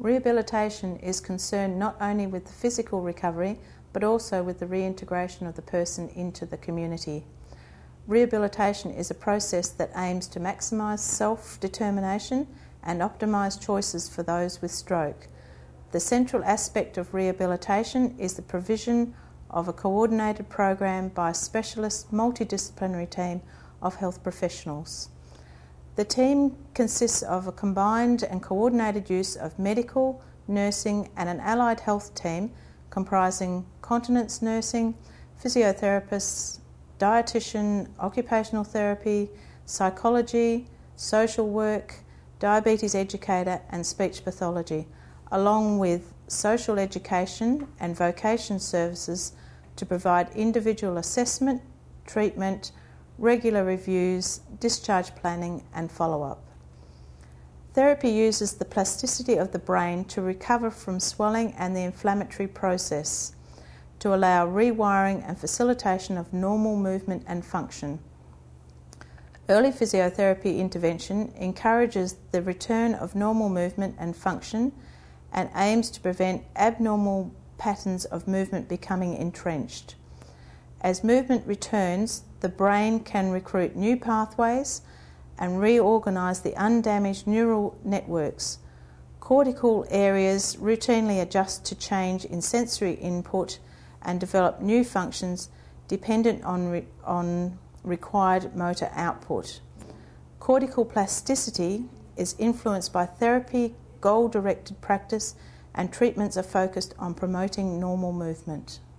Rehabilitation is concerned not only with the physical recovery but also with the reintegration of the person into the community. Rehabilitation is a process that aims to maximise self-determination and optimise choices for those with stroke. The central aspect of rehabilitation is the provision of a coordinated program by a specialist multidisciplinary team of health professionals. The team consists of a combined and coordinated use of medical, nursing and an allied health team comprising continence nursing, physiotherapists, dietitian, occupational therapy, psychology, social work, diabetes educator and speech pathology, along with social education and vocation services to provide individual assessment, treatment, regular reviews, discharge planning and follow-up. Therapy uses the plasticity of the brain to recover from swelling and the inflammatory process, to allow rewiring and facilitation of normal movement and function. Early physiotherapy intervention encourages the return of normal movement and function and aims to prevent abnormal patterns of movement becoming entrenched. As movement returns, the brain can recruit new pathways and reorganise the undamaged neural networks. Cortical areas routinely adjust to change in sensory input and develop new functions dependent on required motor output. Cortical plasticity is influenced by therapy, goal-directed practice, and treatments are focused on promoting normal movement.